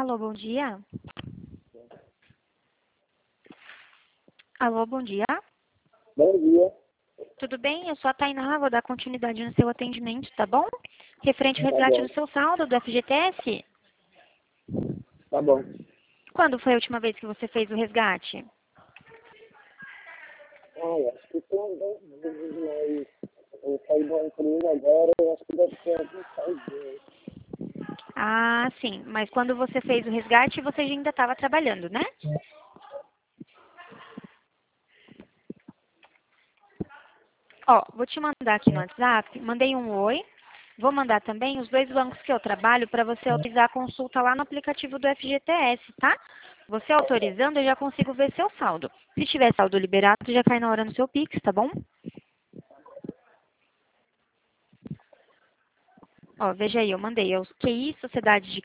Alô, bom dia. Alô, bom dia. Bom dia. Tudo bem? Eu sou a Tainá, vou dar continuidade no seu atendimento, tá bom? Referente ao Tá resgate bom. do seu saldo do FGTS. Tá bom. Quando foi a última vez que você fez o resgate? Olha, acho que tem uns 2 meses, mas eu saí da empresa agora, eu acho que deve ter alguns 6 dias. Ah, sim. Mas quando você fez o resgate, você ainda estava trabalhando, né? Ó, vou te mandar aqui no WhatsApp. Mandei um oi. Vou mandar também os 2 bancos que eu trabalho para você autorizar a consulta lá no aplicativo do FGTS, tá? Você autorizando, eu já consigo ver seu saldo. Se tiver saldo liberado, já cai na hora no seu Pix, tá bom? Ó, veja aí, eu mandei. É o QI Sociedade de